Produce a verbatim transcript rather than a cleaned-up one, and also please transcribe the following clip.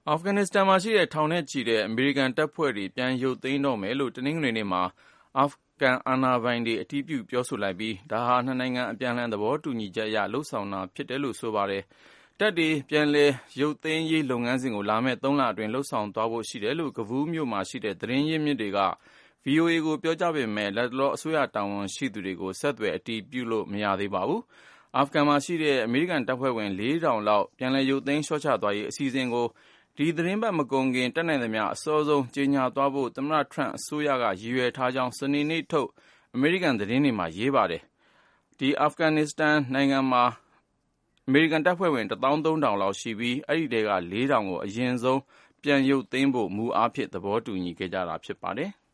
အာဖဂန်နစ္စတန်မှာရှိတဲ့ထောင်နဲ့ချီတဲ့အမေရိကန်တပ်ဖွဲ့တွေပြန်ရုပ်သိမ်းတော့မယ်လို့တနင်္ဂနွေနေ့မှာအာဖဂန်အာဏာပိုင်တွေအတည်ပြုပြောဆိုလိုက်ပြီးဒါဟာနှစ်နိုင်ငံအပြန်အလှန်သဘောတူညီချက်အရလုပ်ဆောင်တာဖြစ်တယ်လို့ဆိုပါတယ်။တပ်တွေပြန်လည်ရုပ်သိမ်းရေးလုပ်ငန်းစဉ်ကိုလာမယ့်သုံးလအတွင်းလုပ်ဆောင်သွားဖို့ရှိတယ်လို့ကဗူးမြို့မှာရှိတဲ့သတင်းရင်းမြစ်တွေက ဗွီအိုအေကိုပြောကြားပေမဲ့လတ်တလောအစိုးရတာဝန်ရှိသူတွေကိုဆက်သွယ်အတည်ပြုလို့မရသေးပါဘူး။အာဖဂန်မှာရှိတဲ့အမေရိကန်တပ်ဖွဲ့ဝင်လေးထောင်လောက်ပြန်လည်ရုပ်သိမ်းလျှော့ချသွားရေးအစီအစဉ်ကိုဒီသတင်းပတ်မကုန်ခင်တက်နိုင်သမျှအစောဆုံးကြေညာသွားဖို့သမ္မတထရန့်အစိုးရကရည်ရွယ်ထားကြောင်းစနေနေ့ထုတ်အမေရိကန်သတင်းတွေမှာရေးပါတယ်။ဒီအာဖဂန်နစ္စတန်နိုင်ငံမှာအမေရိကန်တပ်ဖွဲ့ဝင်တစ်သောင်းသုံးထောင်လောက်ရှိပြီးအဲဒီထဲကလေးထောင်ကိုအရင်ဆုံးပြန်ရုပ်သိမ်းဖို့မူအားဖြင့်သဘောတူညီခဲ့ကြတာဖြစ်ပါတယ်။